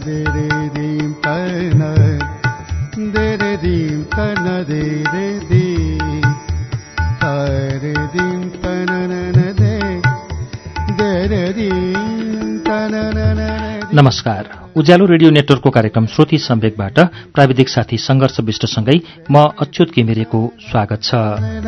They रे दीम तन they रे दीम तन दे रे दी रे दीम तन दे दे रे दीम तन। नमस्कार, उज्यालो रेडियो नेटवर्कको कार्यक्रम श्रुति सम्वेकबाट प्राविधिक साथी संघर्ष विष्टसँगै म अच्युत घिमिरेको स्वागत छ।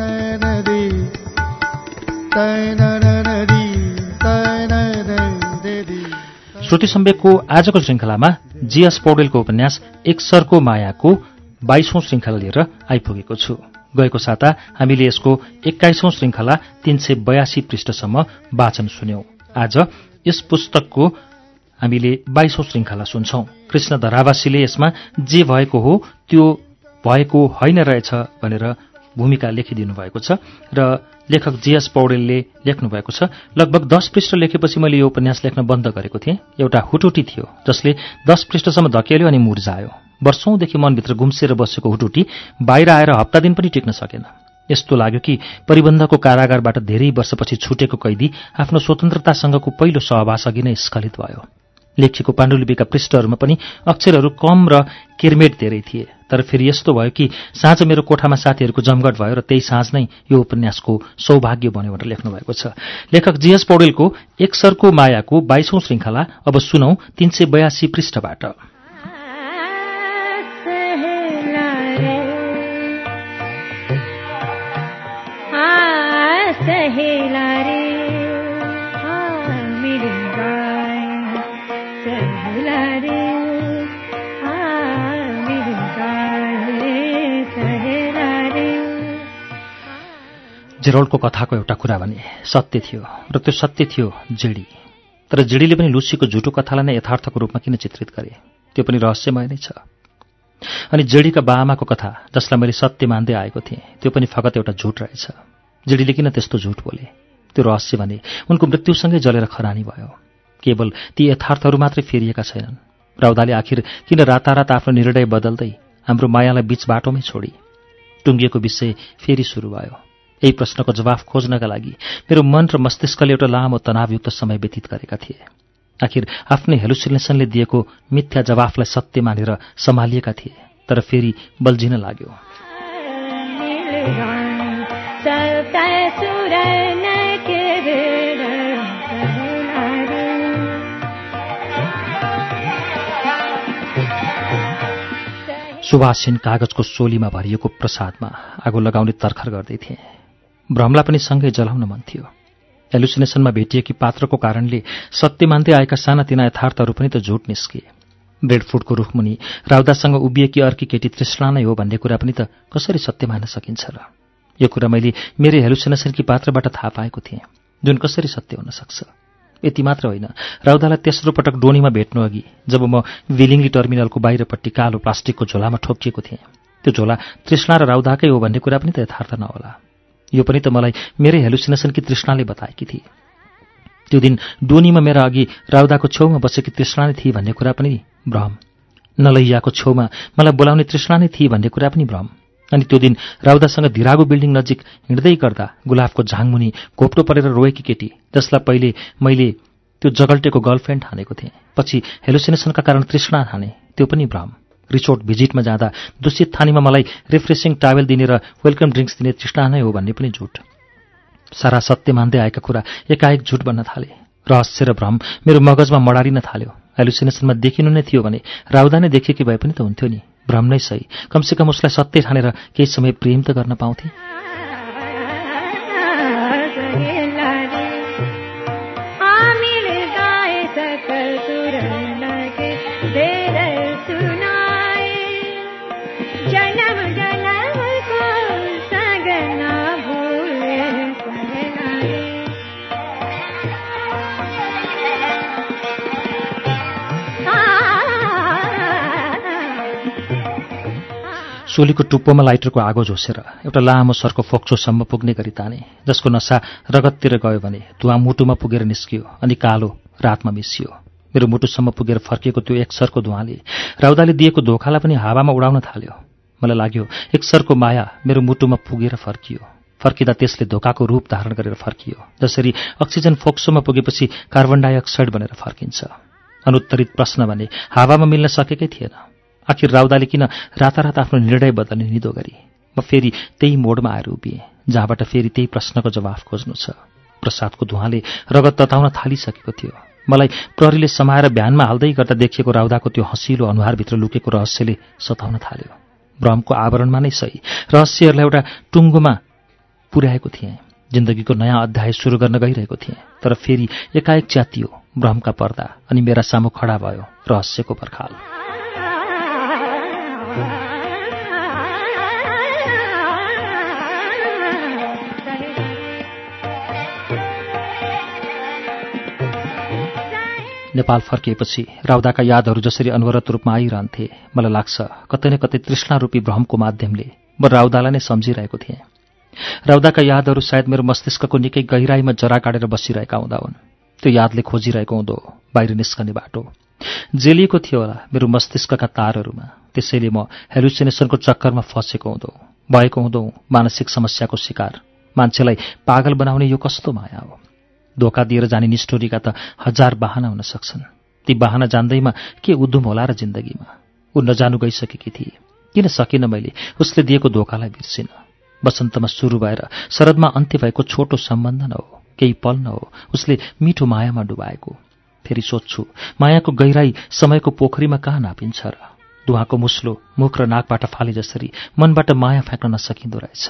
श्रुति सम्वेकको आजको श्रृङ्खलामा जीएस पौडेलको उपन्यास एक सरको मायाको 22औं श्रृङ्खला लिएर आइपुगेको छु। गएको साता हामीले यसको 21औं श्रृङ्खला 382 पृष्ठसम्म वाचन सुन्यौं। आज यस पुस्तकको हामीले 22औं श्रृङ्खला सुन्छौं। कृष्ण धरावासीले यसमा जे भएको हो त्यो भएको होइन रहेछ भनेर भूमिका लेखिदिनु भएको छ र लेखक जीएस पौडेलले लेख्नु भएको छ। लगभग 10 पृष्ठ लेखेपछि मैले यो उपन्यास लेख्न बन्द गरेको थिएँ। एउटा हुटुटी थियो जसले 10 पृष्ठसम्म धकेल्यो अनि मुर्झायो। वर्षौंदेखि मनभित्र गुम्सेर बसेको हुटुटी बाहिर आएर हप्ता दिन पनि टिक्न सकेन। यस्तो लाग्यो कि परिबन्धको कारागारबाट धेरै वर्षपछि छुटेको कैदी आफ्नो स्वतन्त्रतासँगको पहिलो सहवास अघि नै स्खलित भयो। लेखिएको पाण्डुलिपिका पृष्ठहरूमा पनि अक्षरहरू कम र किरमेट धेरै थिए। तर फेरि यस्तो भयो कि साँझ मेरो कोठामा साथीहरूको जमघट भयो र त्यही साँझ नै यो उपन्यासको सौभाग्य बन्यो भनेर लेख्नु भएको छ। लेखक जीएस पौडेलको एक सरको मायाको 22औं श्रृङ्खला अब सुनौ 382 पृष्ठबाट। जेरोल्डको कथाको एउटा कुरा भने सत्य थियो र त्यो सत्य थियो जिडी। तर जिडीले पनि लुसीको झुटो कथालाई नै यथार्थको रूपमा किन चित्रित गरे? त्यो पनि रहस्यमय नै छ। अनि जिडीका बाआमाको कथा जसलाई मैले सत्य मान्दै आएको थिएँ त्यो पनि फगत एउटा झुट रहेछ। जिडीले किन त्यस्तो झुट बोले? त्यो रहस्य भने उनको मृत्युसँगै जलेर खरानी भयो। केवल ती यथार्थहरू मात्रै फेरिएका छैनन्। राउदाले आखिर किन रातारात आफ्नो निर्णय बदल्दै हाम्रो मायालाई बीच बाटोमै छोडी? टुङ्गिएको विषय फेरि सुरु भयो। यही प्रश्नको जवाफ खोज्नका लागि मेरो मन र मस्तिष्कले एउटा लामो तनावयुक्त समय व्यतीत गरेका थिए। आखिर आफ्नै हेलुसिनेसनले दिएको मिथ्या जवाफलाई सत्य मानेर सम्हालिएका थिए। तर फेरि बल्झिन लाग्यो। सुवासीन कागजको सोलीमा भरिएको प्रसादमा आगो लगाउने तर्खर गर्दै थिएँ। भ्रमलाई पनि सँगै जलाउन मन थियो। हेलुसिनेसनमा भेटिएकी पात्रको कारणले सत्य मान्दै आएका सानातिना यथार्थहरू पनि त झुट निस्किए। ब्रेडफुडको रुखमुनि राउदासँग उभिएकी अर्की केटी तृष्णा नै हो भन्ने कुरा पनि त कसरी सत्य मान्न सकिन्छ र? यो कुरा मैले मेरै हेलुसिनेसनकी पात्रबाट थाहा पाएको थिएँ, जुन कसरी सत्य हुन सक्छ। यति मात्र होइन, राउदालाई तेस्रो पटक डोनीमा भेट्नु अघि जब म विलिङली टर्मिनलको बाहिरपट्टि कालो प्लास्टिकको झोलामा ठोकिएको थिएँ, त्यो झोला तृष्णा र राउदाकै हो भन्ने कुरा पनि त यथार्थ नहोला। यो पनि त मलाई मेरै हेलुसिनेसनकी तृष्णाले बताएकी थिए। त्यो दिन डोनीमा मेरा अघि राउदाको छेउमा बसेकी तृष्णा नै थिए भन्ने कुरा पनि भ्रम। नलैयाको छेउमा मलाई बोलाउने तृष्णा नै थिए भन्ने कुरा पनि भ्रम। अनि त्यो दिन राउदासँग धिरागो बिल्डिङ नजिक हिँड्दै गर्दा गुलाबको झाङमुनि घोप्टो परेर रोएकी केटी जसलाई पहिले मैले त्यो जगल्टेको गर्लफ्रेन्ड ठानेको थिएँ, पछि हेलुसिनेसनका कारण तृष्णा ठाने, त्यो पनि भ्रम। रिसोर्ट भिजिटमा जाँदा दूषित थानीमा मलाई रिफ्रेसिङ टावेल दिने र वेलकम ड्रिङ्क्स दिने तृष्णा नै हो भन्ने पनि झुट। सारा सत्य मान्दै आएका कुरा एकाएक झुट बन्न थाले। रहस्य र भ्रम मेरो मगजमा मडारिन थाल्यो। हेलुसिनेसनमा देखिनु नै थियो भने राउदा नै देखेकी भए पनि त हुन्थ्यो नि। भ्रम नै सही, कमसेकम उसलाई सत्य ठानेर केही समय प्रेम त गर्न पाउँथे। सोलीको टुप्पोमा लाइटरको आगो झोसेर एउटा लामो सरको फोक्सोसम्म पुग्ने गरी ताने, जसको नसा रगततिर गयो भने धुवा मुटुमा पुगेर निस्कियो अनि कालो रातमा मिसियो। मेरो मुटुसम्म पुगेर फर्किएको त्यो एक सरको धुवाले राउदाले दिएको धोखालाई पनि हावामा उडाउन थाल्यो। मलाई लाग्यो एक सरको माया मेरो मुटुमा पुगेर फर्कियो। फर्किँदा त्यसले धोकाको रूप धारण गरेर फर्कियो, जसरी अक्सिजन फोक्सोमा पुगेपछि कार्बन डाइअक्साइड बनेर फर्किन्छ। अनुत्तरित प्रश्न भने हावामा मिल्न सकेकै थिएन। आखिर राउदाले किन रातारात आफ्नो निर्णय बदल्ने निदो गरी? म फेरि त्यही मोडमा आएर उभिएँ, जहाँबाट फेरि त्यही प्रश्नको जवाफ खोज्नु छ। प्रसादको धुवाँले रगत तताउन थालिसकेको थियो। मलाई प्रहरीले समाएर भ्यानमा हाल्दै गर्दा देखिएको राउदाको त्यो हँसिलो अनुहारभित्र लुकेको रहस्यले सताउन थाल्यो। भ्रमको आवरणमा नै सही रहस्यहरूलाई एउटा टुङ्गोमा पुर्याएको थिएँ। जिन्दगीको नयाँ अध्याय सुरु गर्न गइरहेको थिएँ, तर फेरि एकाएक च्यातियो भ्रमका पर्दा अनि मेरा सामु खडा भयो रहस्यको पर्खाल। नेपाल फर्किएपछि राउदाका यादहरू जसरी अनवरत रूपमा आइरहन्थे, मलाई लाग्छ कतै न कतै तृष्णारूपी भ्रमको माध्यमले म राउदालाई नै सम्झिरहेको थिएँ। राउदाका यादहरू सायद मेरो मस्तिष्कको निकै गहिराईमा जरा काटेर बसिरहेका हुँदा हुन्। त्यो यादले खोजिरहेको हुँदो बाहिर निस्कने बाटो जेलिएको थियो होला मेरो मस्तिष्कका तारहरूमा। त्यसैले म हेलुसिनेसनको चक्करमा फँसेको हुँदो, भएको हुँदो मानसिक समस्याको शिकार। मान्छेलाई पागल बनाउने यो कस्तो माया हो? धोका दिएर जाने निष्ठुरीका त हजार बहाना हुन सक्छन्। ती बहाना जान्दैमा के उद्धुम होला र जिन्दगीमा? ऊ नजानु गइसकेकी थिए। किन सकिनँ मैले उसले दिएको धोकालाई बिर्सिन? वसन्तमा सुरु भएर शरदमा अन्त्य भएको छोटो सम्बन्ध न हो, केही पल न हो उसले मिठो मायामा डुबाएको। फेरि सोध्छु, मायाको गहिराई समयको पोखरीमा कहाँ नापिन्छ र? धुवाँको मुस्लो मुख र नाकबाट फाले जसरी मनबाट माया फ्याँक्न नसकिँदो रहेछ।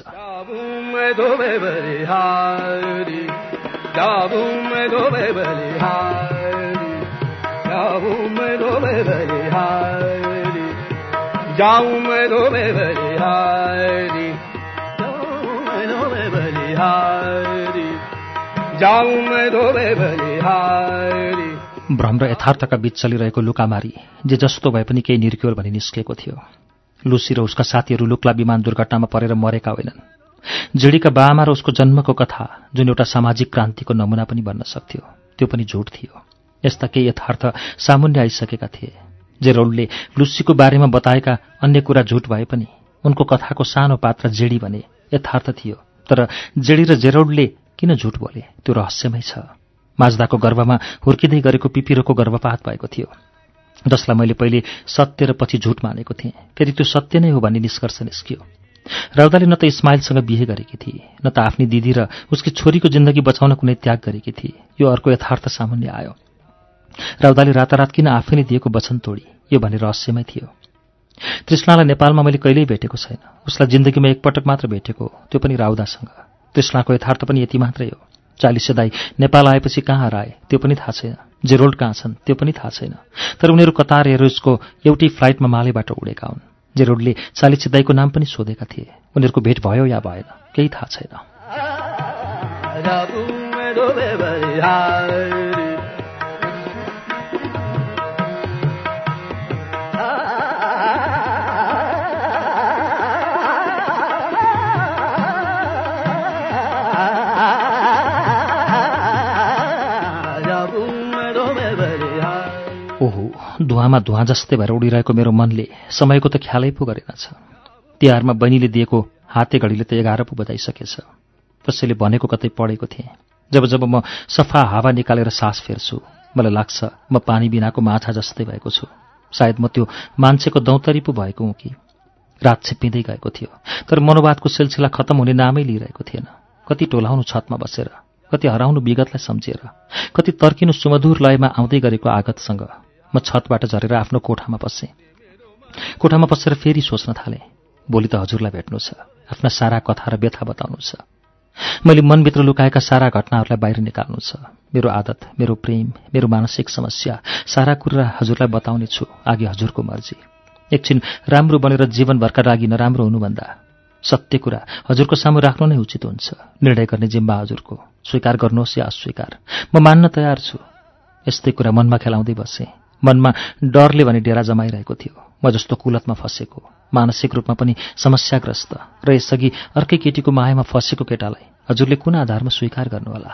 भ्रम र यथार्थका बीच चलिरहेको लुकामारी जे जस्तो भए पनि केही निर्क्योल भनी निस्केको थियो। लुसी र उसका साथीहरू लुक्ला विमान दुर्घटनामा परेर मरेका होइनन्। जिडीका बाआमा र उसको जन्मको कथा जुन एउटा सामाजिक क्रान्तिको नमुना पनि बन्न सक्थ्यो, त्यो पनि झुट थियो। यस्ता केही यथार्थ सामुन्य आइसकेका थिए। जेरोल्डले लुसीको बारेमा बताएका अन्य कुरा झुट भए पनि उनको कथाको सानो पात्र जेडी भने यथार्थ थियो। तर जेडी र जेरोल्डले किन झुट बोले त्यो रहस्यमै छ। माझदाको गर्भमा हुर्किँदै गरेको पिपिरोको गर्भपात भएको थियो, जसलाई मैले पहिले सत्य र पछि झुट मानेको थिएँ। फेरि त्यो सत्य नै हो भन्ने निष्कर्ष निस्कियो। राउदाले न त इस्माइलसँग बिहे गरेकी थिए, न त आफ्नी दिदी र उसकी छोरीको जिन्दगी बचाउन कुनै त्याग गरेकी थिए। यो अर्को यथार्थ सामुन्य आयो। राउदाले रातारात किन आफैले दिएको वचन तोडी, यो भन्ने रहस्यमै थियो। तृष्णालाई नेपालमा मैले कहिल्यै भेटेको छैन। उसलाई जिन्दगीमा एकपटक मात्र भेटेको, त्यो पनि राउदासँग। तृष्णाको यथार्थ पनि यति मात्रै हो। चालिसे दाई नेपाल आएपछि कहाँ हराए त्यो पनि थाहा छैन। जेरोल्ड कहाँ छन् त्यो पनि थाहा छैन। तर उनीहरू कतार एयरवेजको एउटै फ्लाइटमा मालेबाट उडेका हुन्। जेरोल्डले चालिसे दाईको नाम पनि सोधेका थिए। उनीहरूको भेट भयो या भएन केही थाहा छैन। ओहो, धुवाँमा धुवाँ जस्तै भएर उडिरहेको मेरो मनले समयको त ख्यालै पो गरेनछ। तिहारमा बहिनीले दिएको हाते घडीले त 11 पो बजाइसकेछ। कसैले भनेको कतै पढेको थिएँ, जब जब म सफा हावा निकालेर सास फेर्छु मलाई लाग्छ म पानी बिनाको माछा जस्तै भएको छु। सायद म त्यो मान्छेको दौतरी पो भएको हुँ कि। रात छिप्पिँदै गएको थियो, तर मनोवादको सिलसिला खत्तम हुने नामै लिइरहेको थिएन। कति टोलाउनु छतमा बसेर, कति हराउनु विगतलाई सम्झेर, कति तर्किनु सुमधुर लयमा आउँदै गरेको आगतसँग। म छतबाट झरेर आफ्नो कोठामा पसेँ। कोठामा पसेर फेरि सोच्न थालेँ, भोलि त हजुरलाई भेट्नु छ, आफ्ना सारा कथा र व्यथा बताउनु छ। मैले मनभित्र लुकाएका सारा घटनाहरूलाई बाहिर निकाल्नु छ। मेरो आदत, मेरो प्रेम, मेरो मानसिक समस्या, सारा कुरा हजुरलाई बताउने छु। आगे हजुरको मर्जी। एकछिन राम्रो बनेर जीवनभरका लागि नराम्रो हुनुभन्दा सत्य कुरा हजुरको सामु राख्नु नै उचित हुन्छ। निर्णय गर्ने जिम्मा हजुरको। स्वीकार गर्नुहोस् या अस्वीकार, म मान्न तयार छु। यस्तै कुरा मनमा खेलाउँदै बसेँ। मनमा डरले भने डेरा जमाइरहेको थियो। म जस्तो कुलतमा फँसेको, मानसिक रूपमा पनि समस्याग्रस्त र यसअघि अर्कै केटीको मायामा फँसेको केटालाई हजुरले कुन आधारमा स्वीकार गर्नुहोला?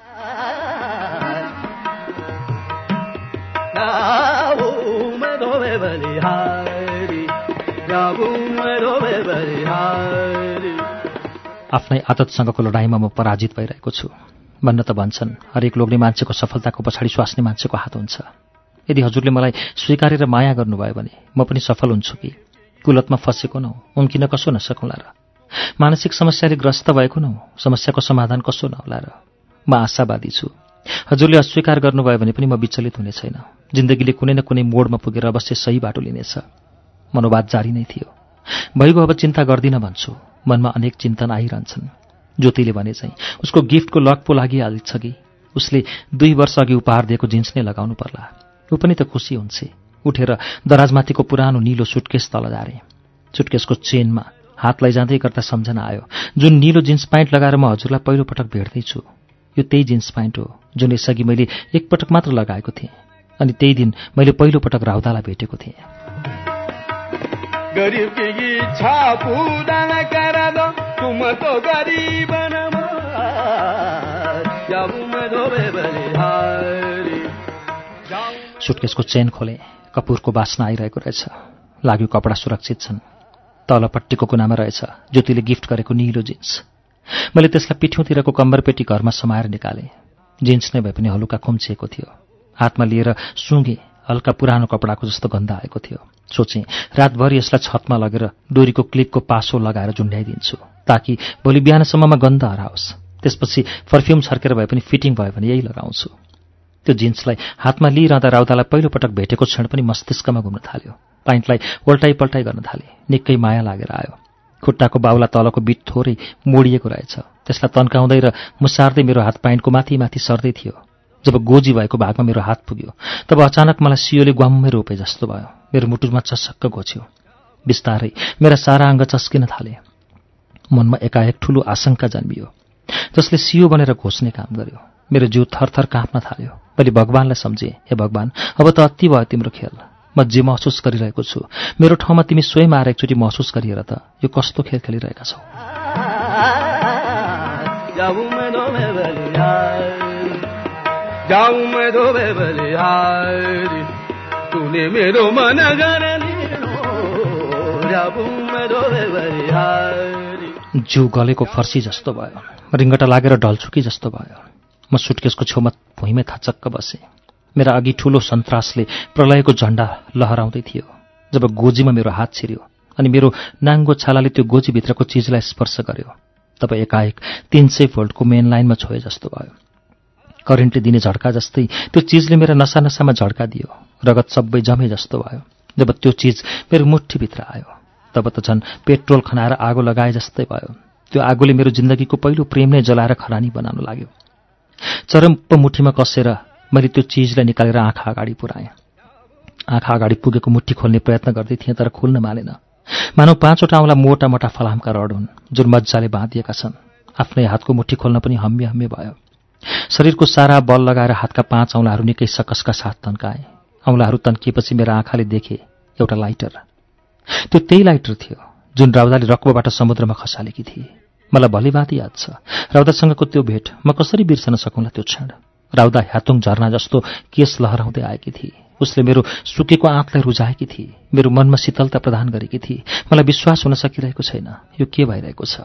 आफ्नै आदतसँगको लडाईँमा म पराजित भइरहेको छु। भन्न त भन्छन् हरेक लोग्ने मान्छेको सफलताको पछाडि स्वास्नी मान्छेको हात हुन्छ। यदि हजुरले मलाई स्वीकारेर माया गर्नुभयो भने म पनि सफल हुन्छु कि कुलतमा फँसेको नहुँ, उम्किन कसो नसकौँला र। मानसिक समस्याले ग्रस्त भएको नहुँ, समस्याको समाधान कसो नहोला र। म आशावादी छु। हजुरले अस्वीकार गर्नुभयो भने पनि म विचलित हुने छैन। जिन्दगीले कुनै न कुनै मोडमा पुगेर अवश्य सही बाटो लिनेछ। मनोवाद जारी नै थियो। भइगयो, अब चिन्ता गर्दिन भन्छु। मनमा अनेक चिन्तन आइरहन्छन्। ज्योतिले भने चाहिँ उसको गिफ्टको लक पो लागिहाल्छ कि उसले 2 वर्ष अघि उपहार दिएको जिन्स नै लगाउनु पर्ला। ऊ पनि त खुसी हुन्छ। उठेर दराजमाथिको पुरानो निलो सुटकेस तल झारे। सुटकेसको चेनमा हात लैजाँदै गर्दा सम्झना आयो, जुन निलो जिन्स प्यान्ट लगाएर म हजुरलाई पहिलोपटक भेट्दैछु यो त्यही जिन्स प्यान्ट हो जुन यसअघि मैले एकपटक मात्र लगाएको थिएँ। अनि त्यही दिन मैले पहिलोपटक राउदालाई भेटेको थिएँ। सुटकेसको चेन खोले, कपुरको बास्ना आइरहेको रहेछ। लाग्यो कपडा सुरक्षित छन्। तलपट्टिको कुनामा रहेछ ज्योतिले गिफ्ट गरेको निलो जिन्स। मैले त्यसलाई पिठ्यौँतिरको कम्बरपेटी घरमा समाएर निकालेँ। जिन्स नै भए पनि हलुका खुम्चिएको थियो। हातमा लिएर सुँगे, हल्का पुरानो कपडाको जस्तो गन्ध आएको थियो। सोचेँ रातभरि यसलाई छतमा लगेर डोरीको क्लिपको पासो लगाएर झुन्ड्याइदिन्छु ताकि भोलि बिहानसम्ममा गन्ध हराओस्। त्यसपछि पर्फ्युम छर्केर भए पनि फिटिङ भयो भने यही लगाउँछु। त्यो जिन्सलाई हातमा लिइरहँदा राउदालाई पहिलोपटक भेटेको क्षण पनि मस्तिष्कमा घुम्न थाल्यो। प्यान्टलाई ओल्टाइ पल्टाइ गर्न थालेँ। निकै माया लागेर आयो। खुट्टाको बाउला तलको बिट थोरै मोडिएको रहेछ। त्यसलाई तन्काउँदै र मुसार्दै मेरो हात प्यान्टको माथि माथि सर्दै थियो। जब गोजी भएको भागमा मेरो हात पुग्यो तब अचानक मलाई सियोले ग्वाम्मै रोपे जस्तो भयो। मेरो मुटुमा चसक्क घोच्यो। बिस्तारै मेरा सारा अङ्ग चस्किन थाले। मनमा एकाएक ठूलो आशंका जन्मियो जसले सियो बनेर घोच्ने काम गर्यो। मेरो जिउ थरथर काँप्न थाल्यो। मैले भगवानलाई सम्झेँ, हे भगवान, अब त अति भयो तिम्रो खेल। म जे महसुस गरिरहेको छु मेरो ठाउँमा तिमी स्वयं आएर एकचोटि महसुस गरिएर त यो कस्तो खेल खेलिरहेका छौ। जिउ गलेको फर्सी जस्तो भयो। रिङ्गटा लागेर ढल्छुकी जस्तो भयो। म सुटकेसको छेउमा भुइँमै थचक्क बसेँ। मेरा अघि ठूलो सन्तासले प्रलयको झण्डा लहराउँदै थियो। जब गोजीमा मेरो हात छिर्यो अनि मेरो नाङ्गो छालाले त्यो गोजीभित्रको चिजलाई स्पर्श गर्यो तब एकाएक 300 भोल्टको मेन लाइनमा छोए जस्तो भयो। करेन्टले दिने झड्का जस्तै त्यो चिजले मेरा नसा नसामा झड्का दियो। रगत सबै जमे जस्तो भयो। जब त्यो चिज मेरो मुठ्ठीभित्र आयो तब त झन् पेट्रोल खनाएर आगो लगाए जस्तै भयो। त्यो आगोले मेरो जिन्दगीको पहिलो प्रेम नै जलाएर खरानी बनाउन लाग्यो। चरम मुठीमा कसेर मैले त्यो चिजलाई निकालेर आँखा अगाडि पुर्याएँ। आँखा अगाडि पुगेको मुठ्ठी खोल्ने प्रयत्न गर्दै थिएँ तर खुल्न मानेन। मानव 5वटा औँला मोटा मोटा फलामका रड हुन् जुन मज्जाले बाँधिएका छन्। आफ्नै हातको मुठ्ठी खोल्न पनि हम्मे हम्मे भयो। शरीरको सारा बल लगाएर हातका 5 औँलाहरू निकै सकसका साथ तन्काएँ। औँलाहरू तन्किएपछि मेरा आँखाले देखे एउटा लाइटर। त्यो त्यही लाइटर थियो जुन राउदाले रक्बोबाट समुद्रमा खसालेकी थिए। मलाई भलिभाँति याद छ राउदासँगको त्यो भेट। म कसरी बिर्सन सकौँला त्यो क्षण। राउदा ह्यातुङ झरना जस्तो केस लहराउँदै आएकी थिए। उसले मेरो सुकेको आँखलाई रुझाएकी थिए। मेरो मनमा शीतलता प्रदान गरेकी थिए। मलाई विश्वास हुन सकिरहेको छैन यो के भइरहेको छ।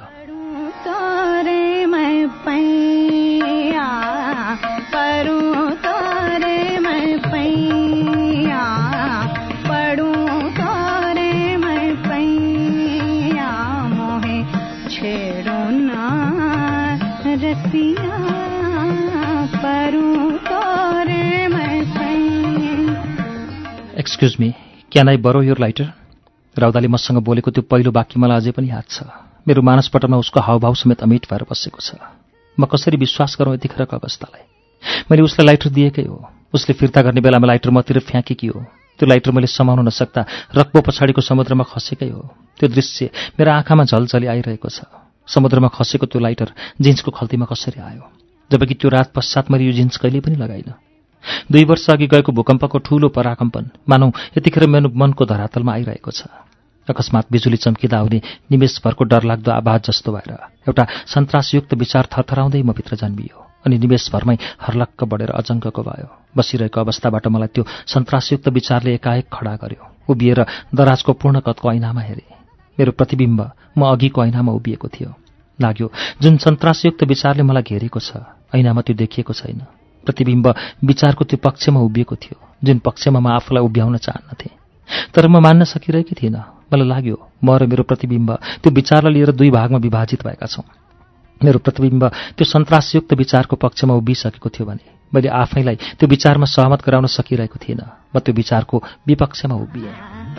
Excuse me, can I borrow your lighter? राउदाले मसँग बोलेको त्यो पहिलो वाक्य मलाई अझै पनि याद छ। मेरो मानसपटलमा उसको हावभाव समेत अमिट भएर बसेको छ। म कसरी विश्वास गरौँ यतिखेरको अवस्थालाई। मैले उसलाई लाइटर दिएकै हो। उसले फिर्ता गर्ने बेलामा लाइटर मतिर फ्याँकेकी हो। त्यो लाइटर मैले समाउन नसक्दा रक्बो पछाडिको समुद्रमा खसेकै हो। त्यो दृश्य मेरा आँखामा झलझली आइरहेको छ। समुद्रमा खसेको त्यो लाइटर जिन्सको खल्तीमा कसरी आयो? जबकि त्यो रात पश्चात मैले यो जिन्स कहिल्यै पनि लगाइन। 2 वर्ष अघि गएको भूकम्पको ठूलो पराकम्पन मानौ यतिखेर मेरो मनको धरातलमा आइरहेको छ। अकस्मात बिजुली चम्किँदा आउने निमेषभरको डरलाग्दो आवाज जस्तो भएर एउटा सन्तासयुक्त विचार थरथराउँदै म भित्र जन्मियो अनि निमेषभरमै हर्लक्क बढेर अजङ्गको भयो। बसिरहेको अवस्थाबाट मलाई त्यो सन्तासयुक्त विचारले एकाएक खडा गर्यो। उभिएर दराजको पूर्णकतको ऐनामा हेरेँ। मेरो प्रतिबिम्ब म अघिको ऐनामा उभिएको थियो। लाग्यो जुन सन्तासयुक्त विचारले मलाई घेरेको छ ऐनामा त्यो देखिएको छैन। प्रतिबिम्ब विचारको त्यो पक्षमा उभिएको थियो जुन पक्षमा म आफूलाई उभ्याउन चाहन्नथेँ। तर म मान्न सकिरहेकी थिइनँ। मलाई लाग्यो म र मेरो प्रतिबिम्ब त्यो विचारलाई लिएर दुई भागमा विभाजित भएका छौँ। मेरो प्रतिबिम्ब त्यो सन्तासयुक्त विचारको पक्षमा उभिसकेको थियो भने मैले आफैलाई त्यो विचारमा सहमत गराउन सकिरहेको थिइनँ। म त्यो विचारको विपक्षमा उभिएँ।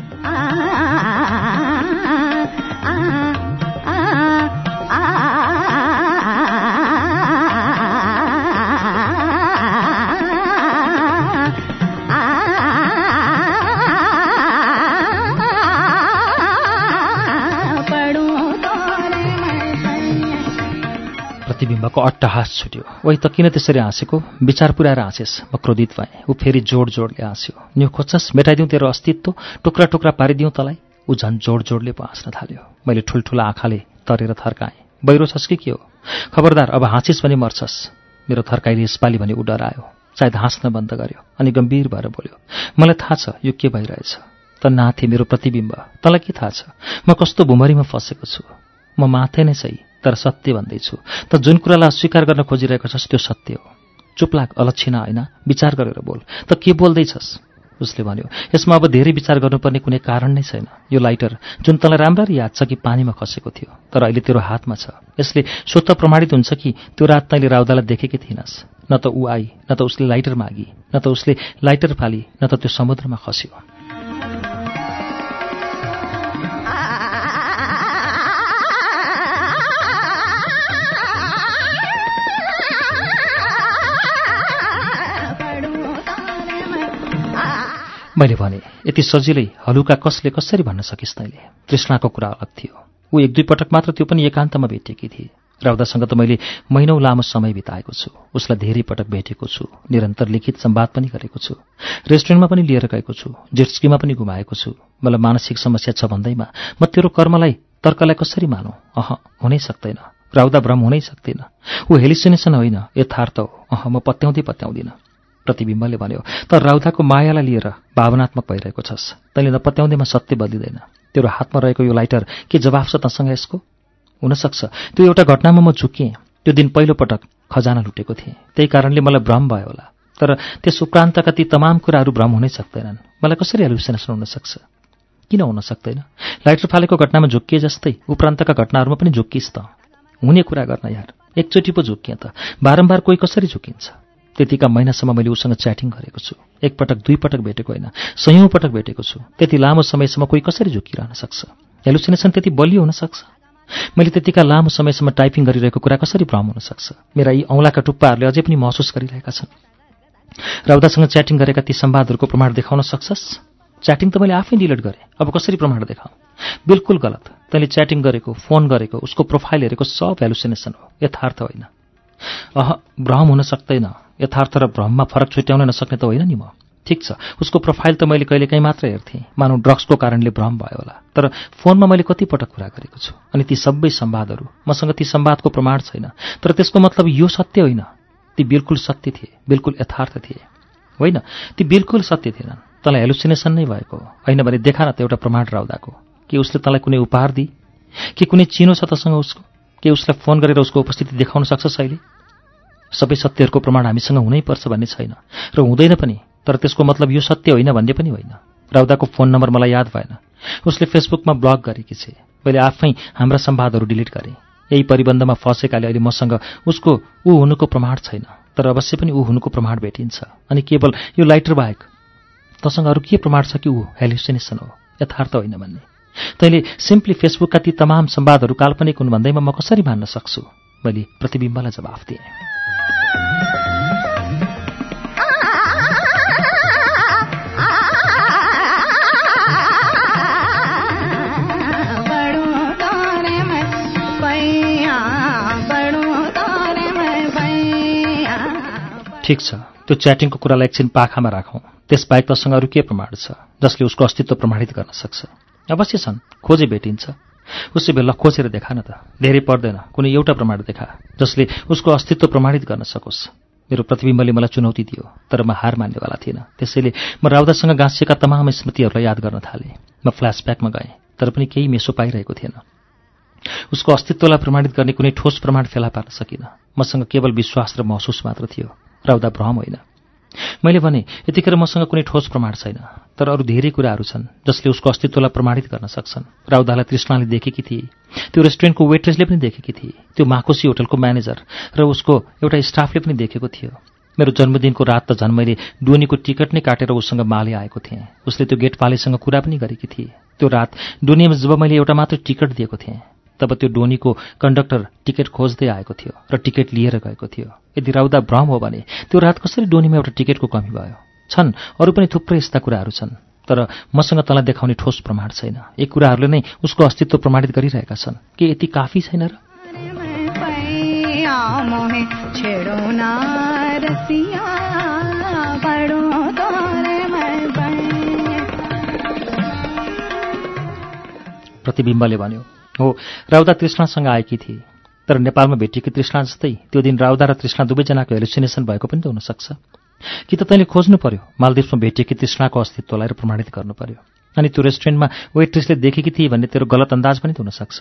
प्रतिबिम्बको अट्टहास छुट्यो। वही त किन त्यसरी हाँसेको? विचार पुर्याएर हाँसेस्। म क्रोधित भएँ। ऊ फेरि जोड-जोडले हाँस्यो। न्यू खोज्छस्? मेटाइदिउँ तेरो अस्तित्व, टुक्रा टुक्रा पारिदिउँ तँलाई। ऊ झन् जोड-जोडले पो हाँस्न थाल्यो। मैले ठुल्ठुला आँखाले तरेर थर्काएँ। बहिरो छस् कि के हो? खबरदार, अब हाँसिस् भने मर्छस्। मेरो थर्काइले यसपालि भने ऊ डरायो। सायद हाँस्न बन्द गर्यो अनि गम्भीर भएर बोल्यो। मलाई थाहा छ यो के भइरहेछ। त नाथे मेरो प्रतिबिम्ब, तँलाई के थाहा छ म कस्तो भुमरीमा फसेको छु? म माथे नै सही, तर सत्य भन्दैछु। त जुन कुरालाई अस्वीकार गर्न खोजिरहेको छस् त्यो सत्य हो। चुप लाग, अलक्षिना होइन, विचार गरेर बोल। त के बोल्दैछस्? उसले भन्यो। यसमा अब धेरै विचार गर्नुपर्ने कुनै कारण नै छैन। यो लाइटर जुन तँलाई राम्ररी याद छ कि पानीमा खसेको थियो, तर अहिले तेरो हातमा छ। यसले स्वतः प्रमाणित हुन्छ कि त्यो रात तैँले राउदालाई देखेकै थिइनस्। न त ऊ आई, न त उसले लाइटर मागी, न त उसले लाइटर फाली, न त त्यो समुद्रमा खस्यो। मैले भने, यति सजिलै हलुका कसले कसरी भन्न सकिस् तैँले? तृष्णाको कुरा अलग थियो। ऊ एक दुई पटक मात्र त्यो पनि एकान्तमा भेटेकी थिए। राउदासँग त मैले महिनौँ लामो समय बिताएको छु। उसलाई धेरै पटक भेटेको छु। निरन्तर लिखित संवाद पनि गरेको छु। रेस्टुरेन्टमा पनि लिएर गएको छु। जेटस्कीमा पनि घुमाएको छु। मलाई मानसिक समस्या छ भन्दैमा म तेरो कर्मलाई, तर्कलाई कसरी मानौँ? हुनै सक्दैन। राउदा भ्रम हुनै सक्दैन। ऊ हेलिसिनेसन होइन, यथार्थ हो। म पत्याउँदिनँ। प्रतिबिम्बले भन्यो। तर राउदाको मायालाई लिएर भावनात्मक भइरहेको छस्। तैँले नपत्याउँदैमा सत्य बदलिँदैन। तेरो हातमा रहेको यो लाइटर के जवाफ छ तँसँग यसको? हुनसक्छ त्यो एउटा घटनामा म झुकिएँ। त्यो दिन पहिलो पटक खजाना लुटेको थिएँ। त्यही कारणले मलाई भ्रम भयो होला। तर त्यस उपरान्तका ती तमाम कुराहरू भ्रम हुनै सक्दैनन्। मलाई कसरी हेलुसिनेसन हुन सक्छ? किन हुन सक्दैन? लाइटर फालेको घटनामा झुक्किए जस्तै उपरान्तका घटनाहरूमा पनि झुक्किस् त। हुने कुरा गर्न यार, एकचोटि पो झुक्किएँ त। बारम्बार कोही कसरी झुकिन्छ? त्यतिका महिनासम्म मैले उसँग च्याटिङ गरेको छु। एक पटक दुई पटक भेटेको होइन, सयौं पटक भेटेको छु। त्यति लामो समयसम्म कोही कसरी झुकिरहन सक्छ? हेलुसिनेसन त्यति बलियो हुन सक्छ? मैले त्यतिका लामो समयसम्म टाइपिङ गरिरहेको कुरा कसरी भ्रम हुन सक्छ? मेरा यी औँलाका टुप्पाहरूले अझै पनि महसुस गरिरहेका छन्। राउदासँग च्याटिङ गरेका ती संवादहरूको प्रमाण देखाउन सक्छस्? च्याटिङ त मैले आफै डिलिट गरेँ। अब कसरी प्रमाण देखाउँ? बिल्कुल गलत। तैँले च्याटिङ गरेको, फोन गरेको, उसको प्रोफाइल हेरेको सब हेलुसिनेसन हो, यथार्थ होइन। भ्रम हुन सक्दैन। यथार्थ र भ्रममा फरक छुट्याउन नसक्ने त होइन नि म। ठिक छ, उसको प्रोफाइल त मैले कहिलेकाहीँ मात्र हेर्थेँ, मानौ ड्रग्सको कारणले भ्रम भयो होला। तर फोनमा मैले कति पटक कुरा गरेको छु। अनि ती सबै संवादहरू, मसँग ती संवादको प्रमाण छैन। तर त्यसको मतलब यो सत्य होइन। ती बिल्कुल सत्य थिए, बिल्कुल यथार्थ थिए। होइन, ती बिल्कुल सत्य थिएनन्। तँलाई हेलुसिनेसन नै भएको हो। होइन भने देखा न त एउटा प्रमाण राउदाको। के उसले तँलाई कुनै उपहार दिए? के कुनै चिनो छ तसँग उसको? के उसलाई फोन गरेर उसको उपस्थिति देखाउन सक्छस् अहिले? सबै सत्यहरूको प्रमाण हामीसँग हुनैपर्छ भन्ने छैन र हुँदैन पनि। तर त्यसको मतलब यो सत्य होइन भन्ने पनि होइन। राउदाको फोन नम्बर मलाई याद भएन। उसले फेसबुकमा ब्लग गरेकी छे। मैले आफै हाम्रा संवादहरू डिलिट गरेँ। यही परिबन्धमा फसेकाले अहिले मसँग उसको ऊ हुनुको प्रमाण छैन। तर अवश्य पनि ऊ हुनुको प्रमाण भेटिन्छ। अनि केवल यो लाइटर बाहेक तँसँग अरू के प्रमाण छ कि ऊ हेलुसिनेसन हो, यथार्थ होइन भन्ने? तैँले सिम्पली फेसबुकका ती तमाम संवादहरू काल्पनिक हुन् भन्दैमा म कसरी मान्न सक्छु? मैले प्रतिबिम्बलाई जवाफ दिएँ। ठिक छ, त्यो च्याटिङको कुरालाई एकछिन पाखामा राखौँ। त्यसबाहेक तसँग अरू के प्रमाण छ जसले उसको अस्तित्व प्रमाणित गर्न सक्छ? अवश्य छन्, खोजे भेटिन्छ। उसै बेला खोजेर देखा न त। धेरै पर्दैन, कुनै एउटा प्रमाण देखा जसले उसको अस्तित्व प्रमाणित गर्न सकोस्। मेरो प्रतिबिम्बले मलाई चुनौती दियो, तर म हार मान्नेवाला थिइनँ। त्यसैले म राउदासँग गाँसिएका तमाम स्मृतिहरूलाई याद गर्न थालेँ। म फ्ल्यासब्याकमा गएँ, तर पनि केही मेसो पाइरहेको थिएन। उसको अस्तित्वलाई प्रमाणित गर्ने कुनै ठोस प्रमाण फेला पार्न सकिनँ। मसँग केवल विश्वास र महसुस मात्र थियो। राउदा भ्रम होइन। मैले भने यतिखेर मसँग कुनै ठोस प्रमाण छैन, तर अरू धेरै कुराहरू छन् जसले उसको अस्तित्वलाई प्रमाणित गर्न सक्छन्। राउदालाई तृष्णाले देखेकी थिए, त्यो रेस्टुरेन्टको वेट्रेसले पनि देखेकी थिए, त्यो माकोसी होटलको म्यानेजर र उसको एउटा स्टाफले पनि देखेको थियो। मेरो जन्मदिनको रात त झन् मैले डोनीको टिकट नै काटेर उसँग माले आएको थिएँ। उसले त्यो गेटपालेसँग कुरा पनि गरेकी थिए। त्यो रात डोनीमा जब मैले एउटा मात्र टिकट दिएको थिएँ तब त्यो डोनीको कन्डक्टर टिकट खोज्दै आएको थियो र टिकट लिएर गएको थियो। यदि राउदा भ्रम हो भने त्यो रात कसरी डोनीमा एउटा टिकटको कमी भयो? छन् अरू पनि थुप्रै यस्ता कुराहरू छन्, तर मसँग तँलाई देखाउने ठोस प्रमाण छैन। यी कुराहरूले नै उसको अस्तित्व प्रमाणित गरिरहेका छन्। के यति काफी छैन र? प्रतिबिम्बले भन्यो, हो, राउदा तृष्णासँग आएकी थिए, तर नेपालमा भेटिएकी तृष्णा जस्तै त्यो दिन राउदा र तृष्णा दुवैजनाको हेलुसिनेसन भएको पनि त हुन सक्छ। कि त तैँले खोज्नु पर्यो मालदिप्समा भेटिएकी तृष्णाको अस्तित्वलाई र प्रमाणित गर्नु पर्यो। अनि त्यो रेस्टुरेन्टमा वेट्रेसले देखेकी थिए भन्ने तेरो गलत अन्दाज पनि त हुन सक्छ।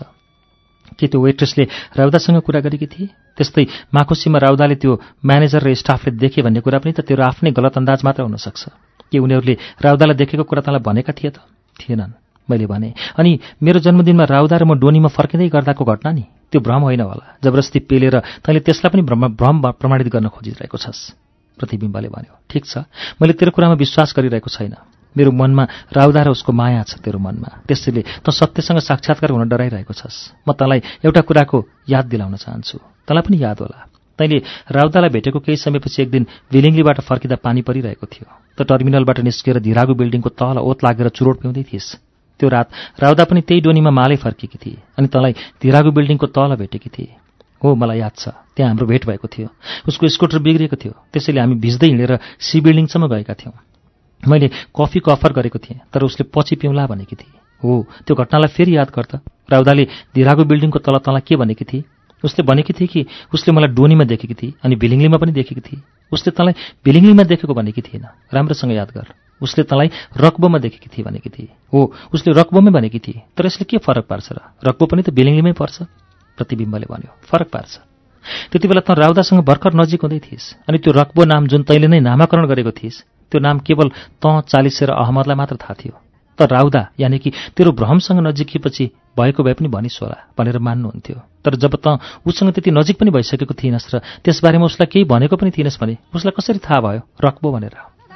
कि त्यो वेट्रेसले राउदासँग कुरा गरेकी थिए? त्यस्तै माकोसीमा राउदाले त्यो म्यानेजर र स्टाफले देखे भन्ने कुरा पनि त तेरो आफ्नै गलत अन्दाज मात्र हुन सक्छ। कि उनीहरूले राउदालाई देखेको कुरा तँलाई भनेका थिए त? थिएनन्। मैले भने, अनि मेरो जन्मदिनमा राउदा र म डोनीमा फर्किँदै गर्दाको घटना नि, त्यो भ्रम होइन होला? जबरजस्ती पेलेर तैँले त्यसलाई पनि भ्रम प्रमाणित गर्न खोजिरहेको छस्। प्रतिबिम्बले भन्यो, ठिक छ, मैले तेरो कुरामा विश्वास गरिरहेको छैन। मेरो मनमा राउदा र उसको माया छ तेरो मनमा, त्यसैले त सत्यसँग साक्षात्कार हुन डराइरहेको छस्। म तँलाई एउटा कुराको याद दिलाउन चाहन्छु, तँलाई पनि याद होला। तैँले राउदालाई भेटेको केही समयपछि एक दिन भिलिङ्गलीबाट फर्किँदा पानी परिरहेको थियो। त टर्मिनलबाट निस्केर धिरागु बिल्डिङको तल ओत लागेर चुरोट पिउँदै थिइस्। त्यो रात राउदा पनि त्यही डोनीमा माले फर्केकी थिए अनि तँलाई धिरागु बिल्डिङको तल भेटेकी थिए। हो, मलाई याद छ, त्यहाँ हाम्रो भेट भएको थियो। उसको स्कुटर बिग्रिएको थियो, त्यसैले हामी भिज्दै हिँडेर सी बिल्डिङसम्म गएका थियौँ। मैले कफीको अफर गरेको थिएँ, तर उसले पछि पिउँला भनेकी थिए। हो, त्यो घटनालाई फेरि याद गर्दा राउदाले धिरागु बिल्डिङको तल तँलाई के भनेकी थिए? उसले भनेकी थिए कि उसले मलाई डोनीमा देखेकी थिए अनि भिलिङ्गलीमा पनि देखेकी थिए। उसले तँलाई भिलिङ्गलीमा देखेको भनेकी थिएन, राम्रोसँग याद गर। उसले तँलाई रक्बोमा देखेकी थिए भनेकी थिए। हो, उसले रक्बोमै भनेकी थिए, तर यसले के फरक पार्छ र? रक्बो पनि त भिलिङ्गलीमै पर्छ। प्रतिबिम्बले भन्यो, फरक पार्छ। त्यति बेला तँ राउदासँग भर्खर नजिक हुँदै थिइस् अनि त्यो रक्बो नाम जुन तैँले नै नामाकरण गरेको थिइस् त्यो नाम केवल तँ, चालिसे र अहमदलाई मात्र थाहा थियो। त राउदा यानि कि तेरो भ्रमसँग नजिकिएपछि भएको भए पनि भनिस् होला भनेर मान्नुहुन्थ्यो। तर जब तँ उसँग त्यति नजिक पनि भइसकेको थिइनस् र त्यसबारेमा उसलाई केही भनेको पनि थिइनस् भने उसलाई कसरी थाहा भयो रक्बो भनेर?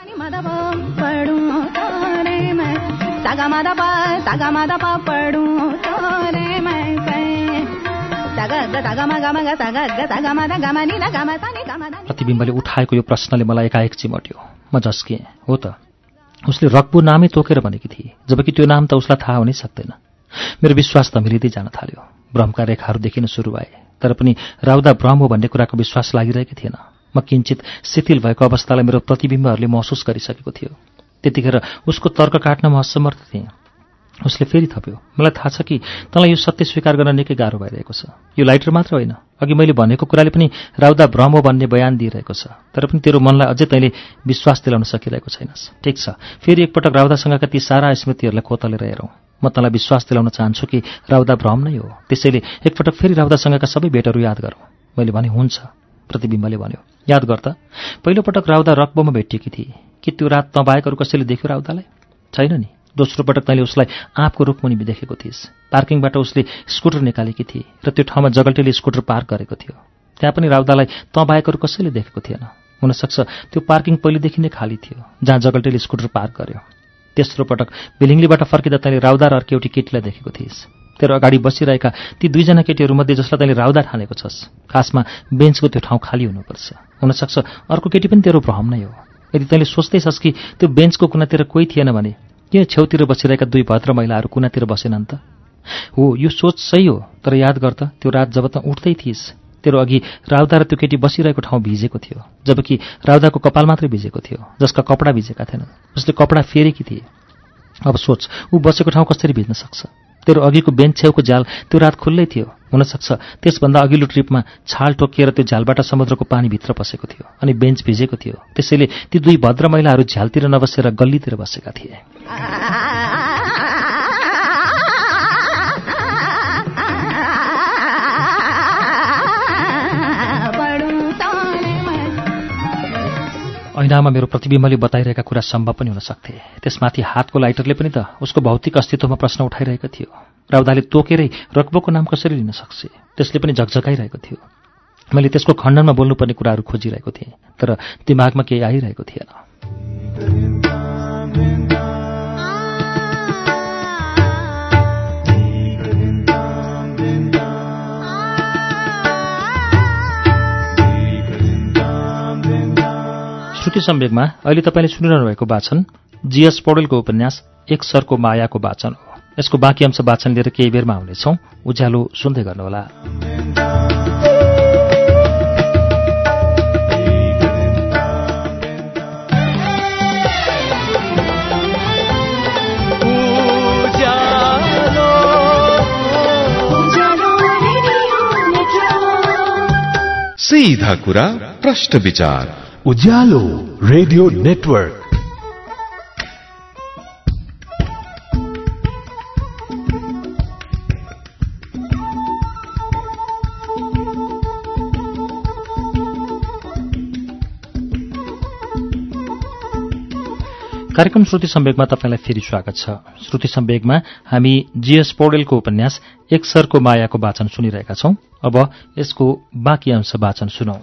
प्रतिबिम्बले उठाएको यो प्रश्नले मलाई एकाएक चिमट्यो। म झस्किएँ। हो त, उसले रक्बो नामै तोकेर भनेकी थिए, जबकि त्यो नाम त उसलाई थाहा हुनै सक्दैन। मेरो विश्वास त मिलिँदै जान थाल्यो। भ्रमका रेखाहरू देखिन सुरु भए, तर पनि राउदा भ्रम हो भन्ने कुराको विश्वास लागिरहेकै थिएन। म किञ्चित शिथिल भएको अवस्थालाई मेरो प्रतिबिम्बहरूले महसुस गरिसकेको थियो। त्यतिखेर उसको तर्क काट्न म असमर्थ थिएँ। उसले फेरि थप्यो, मलाई थाहा छ कि तँलाई यो सत्य स्वीकार गर्न निकै गाह्रो भइरहेको छ। यो लाइटर मात्र होइन, अघि मैले भनेको कुराले पनि राउदा भ्रम हो भन्ने बयान दिइरहेको छ, तर पनि तेरो मनलाई अझै तैँले विश्वास दिलाउन सकिरहेको छैनस्। ठिक छ, फेरि एकपटक राउदासँगका ती सारा स्मृतिहरूलाई कोतलेर हेरौँ। म तँलाई विश्वास दिलाउन चाहन्छु कि राउदा भ्रम नै हो, त्यसैले एकपटक फेरि राउदासँगका सबै भेटहरू याद गरौँ। मैले भने, हुन्छ। प्रतिबिम्बले भन्यो, याद गर त, पहिलोपटक राउदा रक्बोमा भेटिएकी थिए। कि त्यो रात तँ बाहेक अरू कसैले देख्यो राउदालाई? छैन नि। दोस्रो पटक तैँले उसलाई आँपको रुखमुनि देखेको थिइस्। पार्किङबाट उसले स्कुटर निकालेकी थिए र त्यो ठाउँमा जगल्टेले स्कुटर पार्क गरेको थियो। त्यहाँ पनि राउदालाई तँ बाहेक अरू कसैले देखेको थिएन। हुनसक्छ त्यो पार्किङ पहिलेदेखि नै खाली थियो जहाँ जगल्टेले स्कुटर पार्क गर्यो। तेस्रो पटक भिलिङ्गलीबाट फर्किँदा तैँले राउदा र अर्की एउटी केटीलाई देखेको थिइस्। तेरो अगाडि बसिरहेका ती दुईजना केटीहरूमध्ये जसलाई तैँले राउदा ठानेको छस्, खासमा बेन्चको त्यो ठाउँ खाली हुनुपर्छ। हुनसक्छ अर्को केटी पनि तेरो भ्रम नै हो। यदि तैँले सोच्दैछस् कि त्यो बेन्चको कुनातिर कोही थिएन भने किन छेउतिर बसिरहेका दुई भद्र महिलाहरू कुनातिर बसेनन् त? हो, यो सोच सही हो, तर याद गर त, त्यो रात जब त उठ्दै थिइस् तेरो अघि राउदा र त्यो केटी बसिरहेको ठाउँ भिजेको थियो, जबकि राउदाको कपाल मात्रै भिजेको थियो, जसका कपडा भिजेका थिएनन्। उसले कपडा फेरेकी थिए। अब सोच, ऊ बसेको ठाउँ कसरी भिज्न सक्छ? तेरो अघिको बेन्च छेउको झ्याल त्यो रात खुल्लै थियो। हुनसक्छ त्यसभन्दा अघिल्लो ट्रिपमा छाल टोकिएर त्यो झ्यालबाट समुद्रको पानी भित्र पसेको थियो अनि बेन्च भिजेको थियो। त्यसैले ती दुई भद्र महिलाहरू झ्यालतिर नबसेर गल्लीतिर बसेका थिए। ऐनामा मेरो प्रतिबिम्बले बताइरहेका कुरा सम्भव पनि हुन सक्थे। त्यसमाथि हातको लाइटरले पनि त उसको भौतिक अस्तित्वमा प्रश्न उठाइरहेको थियो। राउदाले तोकेरै रक्बोको नाम कसरी लिन सक्छ? त्यसले पनि झकझकाइरहेको थियो। मैले त्यसको खण्डनमा बोल्नुपर्ने कुराहरू खोजिरहेको थिएँ, तर दिमागमा केही आइरहेको थिएन। श्रुति सम्वेकमा अहिले तपाईँले सुनिरहनु भएको वाचन जीएस पौडेलको उपन्यास एक सरको मायाको वाचन हो। यसको बाँकी अंश वाचन लिएर केही बेरमा आउनेछौँ। उज्यालो सुन्दै गर्नुहोला। सीधा कुरा प्रश्न विचार उज्यालो रेडियो नेटवर्क। कार्यक्रम श्रुति सम्वेकमा तपाईँलाई फेरि स्वागत छ। श्रुति सम्वेकमा हामी जीएस पौडेलको उपन्यास एक सरको मायाको वाचन सुनिरहेका छौं। अब यसको बाँकी अंश वाचन सुनौं।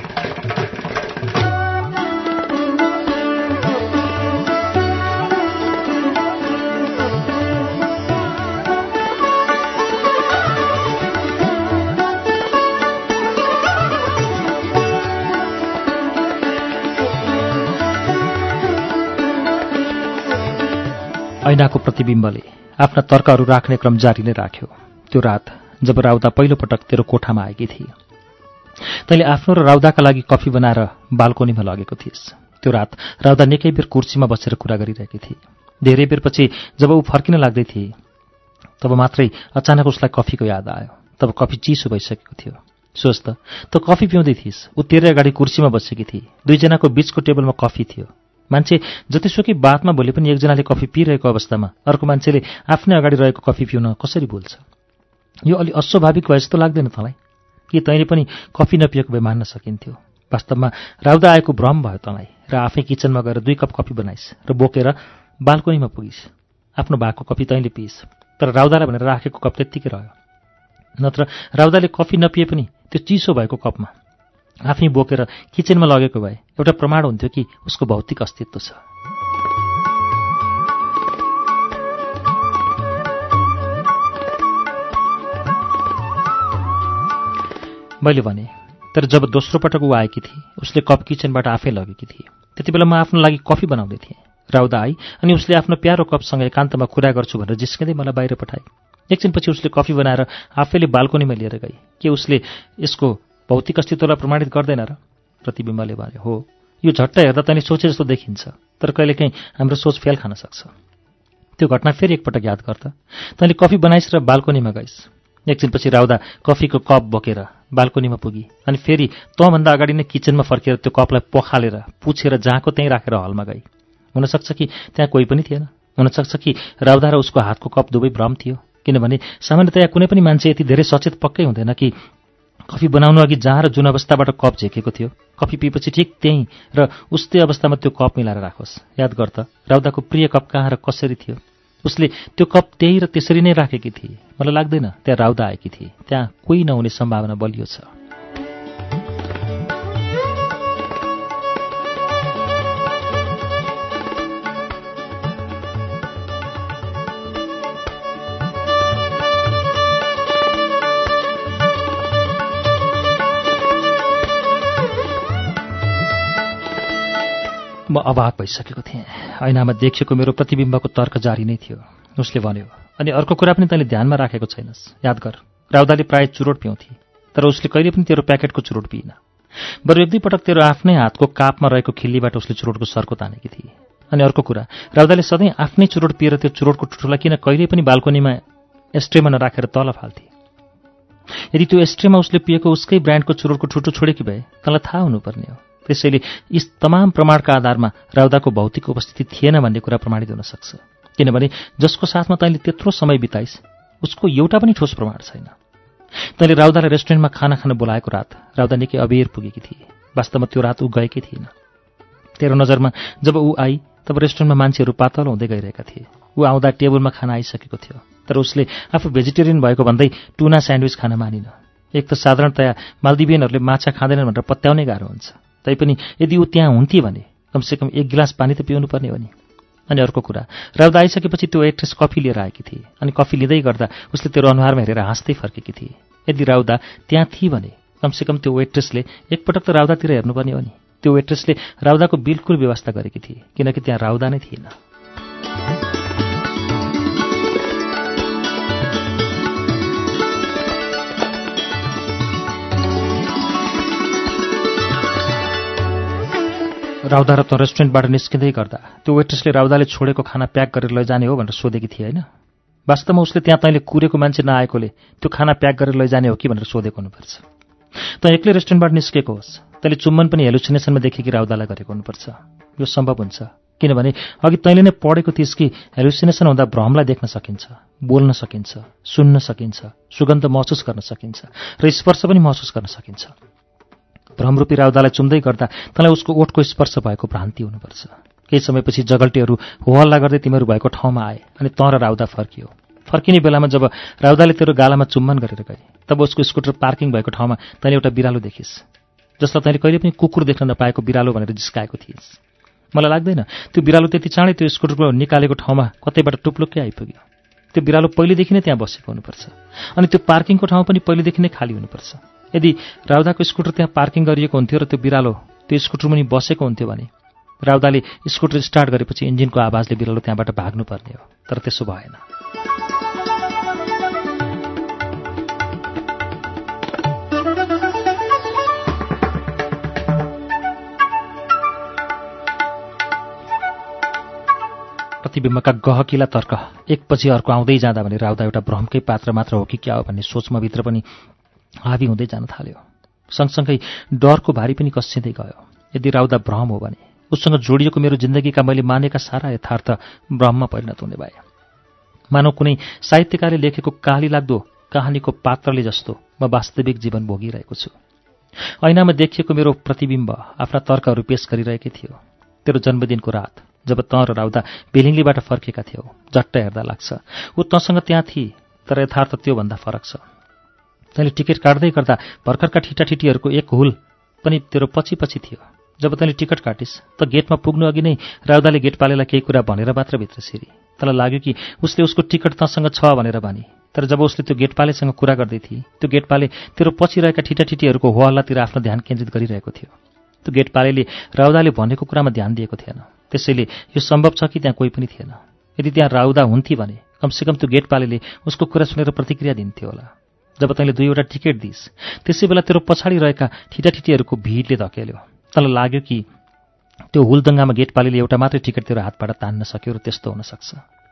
ऐनाको प्रतिबिम्बले आफ्ना तर्कहरू राख्ने क्रम जारी नै राख्यो। त्यो रात जब राउदा पहिलो पटक तेरो कोठामा आएकी थिए, तैँले आफ्नो र राउदाका लागि कफी बनाएर बाल्कोनीमा लगेको थिइस्। त्यो रात राउदा निकै बेर कुर्सीमा बसेर कुरा गरिरहेकी थिए। धेरै बेरपछि जब ऊ फर्किन लाग्दै थिए, तब मात्रै अचानक उसलाई कफीको याद आयो। तब कफी चिसो भइसकेको थियो। सोच त कफी पिउँदै थिइस्, ऊ तेरै अगाडि कुर्सीमा बसेकी थिए। दुईजनाको बीचको टेबलमा कफी थियो। मान्छे जतिसुकै बातमा भोलि पनि एकजनाले कफी पिइरहेको अवस्थामा अर्को मान्छेले आफ्नै अगाडि रहेको कफी पिउन कसरी बोल्छ? यो अलि अस्वाभाविक भए जस्तो लाग्दैन तँलाई? कि तैँले पनि कफी नपिएको भए मान्न सकिन्थ्यो? वास्तवमा राउदा आएको भ्रम भयो तँलाई र आफै किचनमा गएर 2 कप कफी बनाइस् र बोकेर बाल्कोनीमा पुगिस्। आफ्नो भएको कफी तैँले पिइस्, तर राउदालाई भनेर राखेको कप त्यत्तिकै रह्यो। नत्र राउदाले कफी नपिए पनि त्यो चिसो भएको कपमा आफै बोकेर किचनमा लगेको भए एउटा प्रमाण हुन्थ्यो कि उसको भौतिक अस्तित्व छ। मैले भने, तर जब दोस्रो पटक ऊ आएकी थिए, उसले कप किचनबाट आफै लगेकी थिए। त्यति बेला म आफ्नो लागि कफी बनाउँदै थिएँ। राउदा आई अनि उसले आफ्नो प्यारो कपसँग एकान्तमा कुरा गर्छु भनेर जिस्किँदै मलाई बाहिर पठाए। एकछिनपछि उसले कफी बनाएर आफैले बाल्कोनीमा लिएर गई। के उसले यसको भौतिक अस्तित्वलाई प्रमाणित गर्दैन र? प्रतिबिम्बले भने, हो, यो झट्ट हेर्दा तैँले सोचे जस्तो देखिन्छ, तर कहिलेकाहीँ हाम्रो सोच फेल खान सक्छ। त्यो घटना फेरि एकपटक याद गर्दा तैँले कफी बनाइस् र बाल्कोनीमा गइस्। एकछिनपछि राउदा कफीको कप बोकेर बाल्कोनीमा पुगी अनि फेरि तँभन्दा अगाडि नै किचनमा फर्केर त्यो कपलाई पखालेर पुछेर जहाँको त्यहीँ राखेर हलमा गई। हुनसक्छ कि त्यहाँ कोही पनि थिएन। हुनसक्छ कि राउदा र उसको हातको कप दुवै भ्रम थियो, किनभने सामान्यतया कुनै पनि मान्छे यति धेरै सचेत पक्कै हुँदैन कि कफी बनाउनु अघि जहाँ र जुन अवस्थाबाट कप झेकेको थियो, कफी पिएपछि ठिक त्यहीँ र उस्तै अवस्थामा त्यो कप मिलाएर राखोस्। याद गर त, राउदाको प्रिय कप कहाँ र कसरी थियो? उसले त्यो कप त्यही र त्यसरी नै राखेकी थिए। मलाई लाग्दैन त्यहाँ राउदा आएकी थिए। त्यहाँ कोही नहुने सम्भावना बलियो छ। म अवाक भइसकेको थिएँ। ऐनामा देखेको मेरो प्रतिबिम्बको तर्क जारी नै थियो। उसले भन्यो, अनि अर्को कुरा पनि तैँले ध्यानमा राखेको छैनस्। याद गर, राउदाले प्राय चुरोट पिउँथे, तर उसले कहिले पनि तेरो प्याकेटको चुरोट पिइन। बरु 1-2 पटक तेरो आफ्नै हातको कापमा रहेको खिल्लीबाट उसले चुरोटको सर्को तानेकी थिए। अनि अर्को कुरा, राउदाले सधैँ आफ्नै चुरोट पिएर त्यो चुरोटको टुटुलाई किन कहिल्यै पनि बाल्कोनीमा एस्ट्रेमा नराखेर तल फाल्थे? यदि त्यो एस्ट्रेमा उसले पिएको उसकै ब्रान्डको चुरोटको ठुटो छोडेकी भए तँलाई थाहा हुनुपर्ने हो। त्यसैले यी तमाम प्रमाणका आधारमा राउदाको भौतिक उपस्थिति थिएन भन्ने कुरा प्रमाणित हुन सक्छ। किनभने जसको साथमा तैँले त्यत्रो समय बिताइस्, उसको एउटा पनि ठोस प्रमाण छैन। तैँले राउदालाई रेस्टुरेन्टमा खाना खान बोलाएको रात राउदा निकै अबेर पुगेकी थिए। वास्तवमा त्यो रात ऊ गएकै थिएन। तेरो नजरमा जब ऊ आई तब रेस्टुरेन्टमा मान्छेहरू पातलो हुँदै गइरहेका थिए। ऊ आउँदा टेबलमा खाना आइसकेको थियो, तर उसले आफू भेजिटेरियन भएको भन्दै टुना स्यान्डविच खान मानिन। एक त साधारणतया मालदिभियनहरूले माछा खाँदैनन् भनेर पत्याउनै गाह्रो हुन्छ, तैपनि यदि ऊ त्यहाँ हुन्थे भने कमसेकम 1 गिलास पानी त पिउनु पर्ने हो नि। अनि अर्को कुरा, राउदा आइसकेपछि त्यो वेट्रेस कफी लिएर आएकी थिए अनि कफी लिँदै गर्दा उसले तेरो अनुहारमा हेरेर हाँस्दै फर्केकी थिए। यदि राउदा त्यहाँ थिए भने कमसेकम त्यो वेट्रेसले एकपटक त राउदातिर हेर्नुपर्ने हो नि। त्यो वेट्रेसले राउदाको बिल्कुल व्यवस्था गरेकी थिए, किनकि त्यहाँ राउदा नै थिएन। राउदा र त रेस्टुरेन्टबाट निस्किँदै गर्दा त्यो वेट्रेसले राउदाले छोडेको खाना प्याक गरेर लैजाने हो भनेर सोधेकी थिए होइन। वास्तवमा उसले त्यहाँ तैँले कुरेको मान्छे नआएकोले त्यो खाना प्याक गरेर लैजाने हो कि भनेर सोधेको हुनुपर्छ। त एक्लै रेस्टुरेन्टबाट निस्केको होस्, तैँले चुम्बन पनि हेलुसिनेसनमा देखेकी राउदालाई गरेको हुनुपर्छ। यो सम्भव हुन्छ किनभने अघि तैँले नै पढेको थिइस् कि हेलुसिनेसन हुँदा भ्रमलाई देख्न सकिन्छ, बोल्न सकिन्छ, सुन्न सकिन्छ, सुगन्ध महसुस गर्न सकिन्छ र स्पर्श पनि महसुस गर्न सकिन्छ। भ्रमरूपी राउदालाई चुम्दै गर्दा तँलाई उसको ओठको स्पर्श भएको भ्रान्ति हुनुपर्छ। केही समयपछि जगल्टेहरू होहल्ला गर्दै तिमीहरू भएको ठाउँमा आए अनि तँ र राउदा फर्कियो। फर्किने बेलामा जब राउदाले तेरो गालामा चुम्बन गरेर गए तब उसको स्कुटर पार्किङ भएको ठाउँमा तैँले एउटा बिरालो देखिस्, जसलाई तैँले कहिले पनि कुकुर देख्न नपाएको बिरालो भनेर जिस्काएको थिइस्। मलाई लाग्दैन त्यो बिरालो त्यति चाँडै त्यो स्कुटरको निकालेको ठाउँमा कतैबाट टुप्लुक्कै आइपुग्यो। त्यो बिरालो पहिलेदेखि नै त्यहाँ बसेको हुनुपर्छ अनि त्यो पार्किङको ठाउँ पनि पहिलेदेखि नै खाली हुनुपर्छ। यदि राउदाको स्कुटर त्यहाँ पार्किङ गरिएको हुन्थ्यो र त्यो बिरालो त्यो स्कुटर मुनि बसेको हुन्थ्यो भने राउदाले स्कुटर स्टार्ट गरेपछि इन्जिनको आवाजले बिरालो त्यहाँबाट भाग्नुपर्ने हो, तर त्यसो भएन। प्रतिबिम्बका गहकिला तर्क एकपछि अर्को आउँदै जाँदा भने राउदा एउटा भ्रमकै पात्र मात्र हो कि क्या हो भन्ने सोचमा भित्र पनि हावी हुँदै जान थाल्यो। सँगसँगै डरको भारी पनि कसिँदै गयो। यदि राउदा भ्रम हो भने उसँग जोडिएको मेरो जिन्दगीका मैले मानेका सारा यथार्थ भ्रममा परिणत हुने भए। मानव कुनै साहित्यकारले लेखेको काली लाग्दो कहानीको पात्रले जस्तो म वास्तविक जीवन भोगिरहेको छु। ऐनामा देखिएको मेरो प्रतिबिम्ब आफ्ना तर्कहरू पेश गरिरहेकै थियो। तेरो जन्मदिनको रात जब तँ र राउदा बेलिङलीबाट फर्केका थियौ, झट्ट हेर्दा लाग्छ ऊ तँसँग त्यहाँ थिए, तर यथार्थ त्योभन्दा फरक छ। तैँले टिकट काट्दै गर्दा भर्खरका ठिटाठिटीहरूको एक हुल पनि तेरो पछि पछि थियो। जब तैँले टिकट काटिस् त गेटमा पुग्नु अघि नै राउदाले गेटपालेलाई केही कुरा भनेर मात्र भित्र छिरी। तँलाई लाग्यो कि उसले उसको टिकट तँसँग छ भनेर भनी, तर जब उसले त्यो गेटपालेसँग कुरा गर्दै थिए त्यो गेटपाले तेरो पछि रहेका ठिटाठिटीहरूको हो हल्लातिर आफ्नो ध्यान केन्द्रित गरिरहेको थियो। त्यो गेटपालेले राउदाले भनेको कुरामा ध्यान दिएको थिएन, त्यसैले यो सम्भव छ कि त्यहाँ कोही पनि थिएन। यदि त्यहाँ राउदा हुन्थे भने कमसेकम त्यो गेटपालेले उसको कुरा सुनेर प्रतिक्रिया दिन्थ्यो होला। जब तैँले 2वटा टिकट दिइस् त्यसै बेला तेरो पछाडि रहेका ठिटाठिटीहरूको भिडले धकेल्यो। तँलाई लाग्यो कि त्यो हुलदङ्गामा गेटपालेले एउटा मात्रै टिकट तेरो हातबाट तान्न सक्यो र त्यस्तो हुन सक्छ।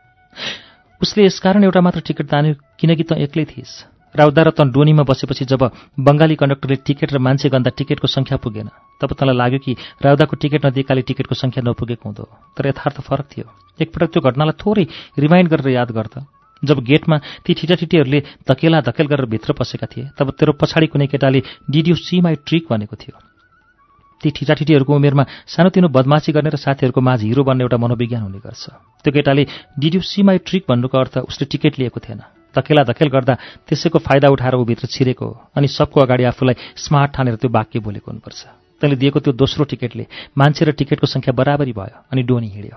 उसले यसकारण एउटा मात्र टिकट तान्यो किनकि तँ एक्लै थिइस्। राउदा र तँ डोनीमा बसेपछि जब बङ्गाली कन्डक्टरले टिकट र मान्छे गन्दा टिकटको सङ्ख्या पुगेन तब तँलाई लाग्यो कि राउदाको टिकट नदिएकाले टिकटको सङ्ख्या नपुगेको हुँदो, तर यथार्थ फरक थियो। एकपटक त्यो घटनालाई थोरै रिमाइन्ड गरेर याद गर्दा जब गेटमा ती ठिटाठिटीहरूले धकेला धकेल गरेर भित्र पसेका थिए तब तेरो पछाडि कुनै केटाले did you see my trick भनेको थियो। ती ठिटाठिटीहरूको उमेरमा सानोतिनो बदमासी गर्ने र साथीहरूको माझ हिरो बन्ने एउटा मनोविज्ञान हुने गर्छ। त्यो केटाले did you see my trick भन्नुको अर्थ उसले टिकट लिएको थिएन, धकेला धकेल गर्दा त्यसैको फाइदा उठाएर ऊ भित्र छिरेको हो अनि सबको अगाडि आफूलाई स्मार्ट ठानेर त्यो वाक्य बोलेको हुनुपर्छ। तैँले दिएको त्यो दोस्रो टिकटले मान्छे र टिकटको सङ्ख्या बराबरी भयो अनि डोनी हिँड्यो।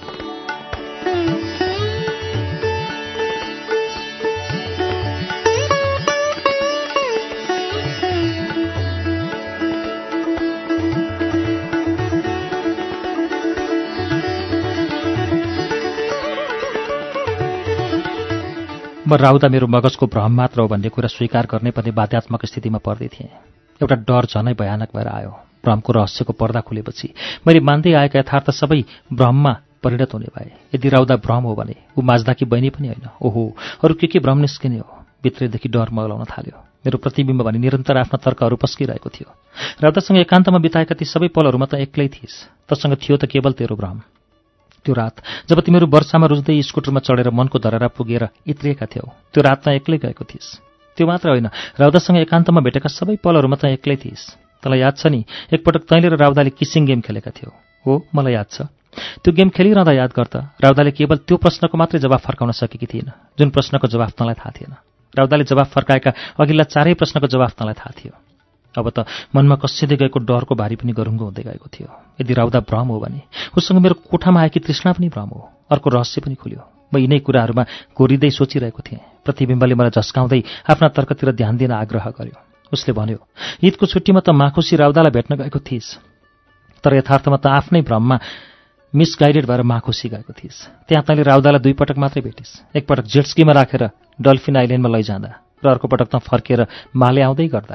म राउदा मेरो मगजको भ्रम मात्र हो भन्ने कुरा स्वीकार गर्ने पर्ने बाध्यात्मक स्थितिमा पर्दै थिएँ। एउटा डर झनै भयानक भएर आयो। भ्रमको रहस्यको पर्दा खुलेपछि मैले मान्दै आएका यथार्थ सबै भ्रममा परिणत हुने भए। यदि राउदा भ्रम हो भने ऊ माझ्दाकी बहिनी पनि होइन। ओहो, अरू के भ्रम निस्किने हो। भित्रैदेखि डर मगलाउन थाल्यो। मेरो प्रतिबिम्ब भने निरन्तर आफ्ना तर्कहरू पस्किरहेको थियो। राउदासँग एकान्तमा बिताएका ती सबै पलहरूमा त एक्लै थिइस्। तसँग थियो त केवल तेरो भ्रम। त्यो रात जब तिमीहरू वर्षामा रुच्दै स्कुटरमा चढेर मनको धरहरा पुगेर इत्रिएका थियौ, त्यो रात त एक्लै गएको थिइस्। त्यो मात्र होइन, राउदासँग एकान्तमा भेटेका सबै पलहरूमा त एक्लै थिइस्। तँलाई याद छ नि, एकपटक तैँले र राउदाले किसिङ गेम खेलेका थियौ। हो, मलाई याद छ। त्यो गेम खेलिरहँदा याद गर्दा राउदाले केवल त्यो प्रश्नको मात्रै जवाफ फर्काउन सकेकी थिएन जुन प्रश्नको जवाफ तँलाई थाहा थिएन। राउदाले जवाफ फर्काएका अघिल्ला चारै प्रश्नको जवाफ तँलाई थाहा थियो। अब त मनमा कसिँदै गएको डरको भारी पनि गरुङ्गो हुँदै गएको थियो। यदि राउदा भ्रम हो भने उसँग मेरो कोठामा आएकी तृष्णा पनि भ्रम हो। अर्को रहस्य पनि खुल्यो। म यिनै कुराहरूमा कोरिँदै सोचिरहेको थिएँ। प्रतिबिम्बले मलाई झस्काउँदै आफ्ना तर्कतिर ध्यान दिन आग्रह गर्यो। उसले भन्यो, ईदको छुट्टीमा त माखुसी राउदालाई भेट्न गएको थिइस्, तर यथार्थमा त आफ्नै भ्रममा मिसगाइडेड भएर माखुसी गएको थिइस्। त्यहाँ तैँले राउदालाई 2 पटक मात्रै भेटिस्। एकपटक जेटस्कीमा राखेर डल्फिन आइल्यान्डमा लैजाँदा र अर्को पटक त फर्केर माले आउँदै गर्दा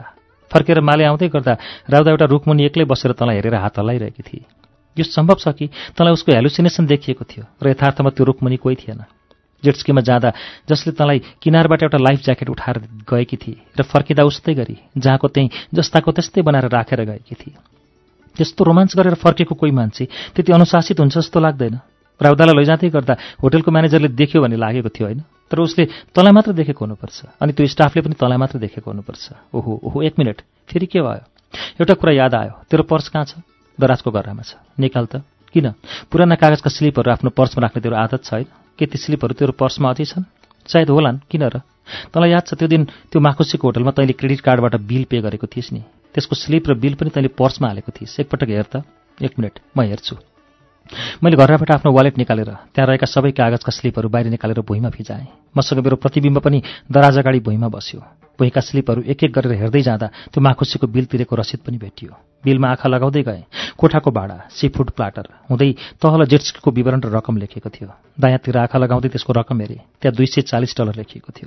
राउदा एउटा रुखमुनि एक्लै बसेर तँलाई हेरेर हात हल्लाइरहेकी थिए। यो सम्भव छ कि तँलाई उसको हेलुसिनेसन देखिएको थियो र यथार्थमा त्यो रुखमुनि कोही थिएन। जेटस्कीमा जाँदा जसले तँलाई किनारबाट एउटा लाइफ ज्याकेट उठाएर गएकी थिए र फर्किँदा उस्तै गरी जहाँको त्यहीँ जस्ताको त्यस्तै बनाएर राखेर गएकी थिए। त्यस्तो रोमान्च गरेर फर्केको कोही मान्छे त्यति अनुशासित हुन्छ जस्तो लाग्दैन। राउदालाई लैजाँदै गर्दा होटलको म्यानेजरले देख्यो भन्ने लागेको थियो होइन, तर उसले तँलाई मात्र देखेको हुनुपर्छ अनि त्यो स्टाफले पनि तँलाई मात्र देखेको हुनुपर्छ। ओहो 1 मिनट, फेरि के भयो? एउटा कुरा याद आयो। तेरो पर्स कहाँ छ? दराजको गर्रामा छ। निकाल त। किन? पुराना कागजका स्लिपहरू आफ्नो पर्समा राख्ने तेरो आदत छैन? के ती स्लिपहरू तेरो पर्समा अझै छन्? सायद होलान्, किन र? तँलाई याद छ त्यो दिन त्यो माखुसीको होटलमा तैँले क्रेडिट कार्डबाट बिल पे गरेको थिइस् नि, त्यसको स्लिप र बिल पनि तैँले पर्समा हालेको थिइस्। एकपटक हेर त। 1 मिनट, म हेर्छु। मैले घरबाट आफ्नो वालेट निकालेर त्यहाँ रहेका सबै कागजका स्लिपहरू बाहिर निकालेर भुइँमा फिजाएँ। मसँग मेरो प्रतिबिम्ब पनि दराज अगाडि भुइँमा बस्यो। भुइँका स्लिपहरू एक एक गरेर हेर्दै जाँदा त्यो माखुसीको बिल तिरेको रसिद पनि भेटियो। बिलमा आँखा लगाउँदै गएँ। कोठाको भाडा, सीफुड प्लाटर हुँदै तहल जेटस्कीको विवरण र रकम लेखिएको थियो। दायाँतिर आँखा लगाउँदै त्यसको रकम हेरेँ। त्यहाँ $240 लेखिएको थियो।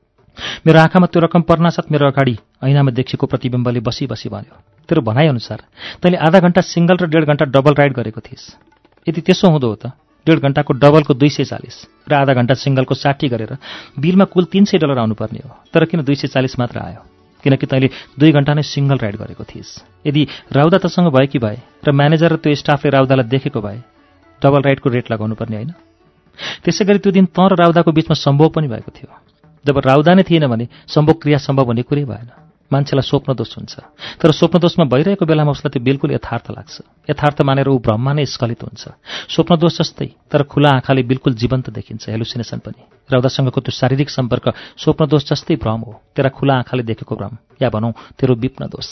मेरो आँखामा त्यो रकम पर्नासाथ मेरो अगाडि ऐनामा देखिएको प्रतिबिम्बले बसी भन्यो, तेरो भनाइअनुसार तैँले आधा घण्टा सिंगल र 1.5 घण्टा डबल राइड गरेको थिइस्। यदि त्यसो हुँदो हो त 1.5 घण्टाको डबलको 240 र आधा घण्टा सिंगलको 60 गरेर बिलमा कुल $300 आउनुपर्ने हो। तर किन 240 मात्र आयो? किनकि तैँले 2 घण्टा नै सिंगल राइड गरेको थिइस्। यदि राउदा तसँग भएकी भए र म्यानेजर र त्यो स्टाफले राउदालाई देखेको भए डबल राइडको रेट लगाउनु पर्ने होइन? त्यसै गरी त्यो दिन तँ र राउदाको बीचमा सम्भव पनि भएको थियो। जब राउदा नै थिएन भने सम्भव क्रिया सम्भव हुने कुरै भएन। मान्छेलाई स्वप्नदोष हुन्छ, तर स्वप्नदोषमा भइरहेको बेलामा उसलाई त्यो बिल्कुल यथार्थ लाग्छ। यथार्थ मानेर ऊ भ्रममा नै स्खलित हुन्छ। स्वप्नदोष जस्तै तर खुला आँखाले बिल्कुल जीवन्त देखिन्छ। हेलुसिनेसन पनि। राउदासँगको त्यो शारीरिक सम्पर्क स्वप्नदोष जस्तै भ्रम हो, तेरा खुला आँखाले देखेको भ्रम, या भनौँ तेरो विप्नदोष।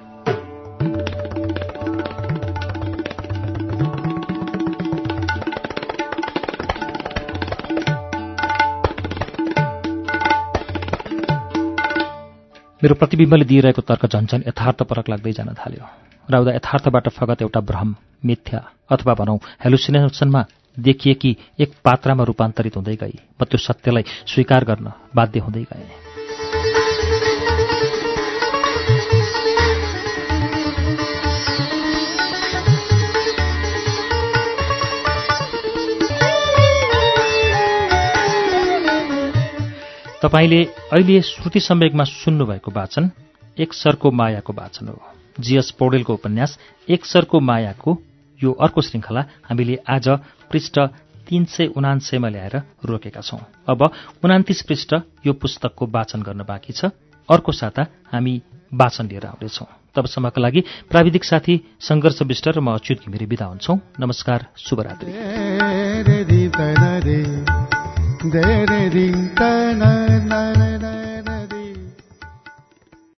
मेरो प्रतिबिम्बले दिइरहेको तर्क झन्झन यथार्थपरक लाग्दै जान थाल्यो। राउदा यथार्थबाट फगत एउटा भ्रम, मिथ्या अथवा भनौँ हेलुसिनेसनमा देखिएकी एक पात्रामा रूपान्तरित हुँदै गई। म त्यो सत्यलाई स्वीकार गर्न बाध्य हुँदै गएँ। तपाईले अहिले श्रुति सम्वेगमा सुन्नुभएको वाचन एक सरको मायाको वाचन हो। जीएस पौडेलको उपन्यास एक सरको मायाको यो अर्को श्रृङ्खला हामीले आज पृष्ठ 379 मा ल्याएर रोकेका छौं। अब 29 पृष्ठ यो पुस्तकको वाचन गर्न बाँकी छ। अर्को साता हामी वाचन लिएर आउनेछौं। तबसम्मका लागि प्राविधिक साथी संघर्ष विष्ट र म अच्युत घिमिरे बिदा हुन्छौं। नमस्कार, शुभरात्रि।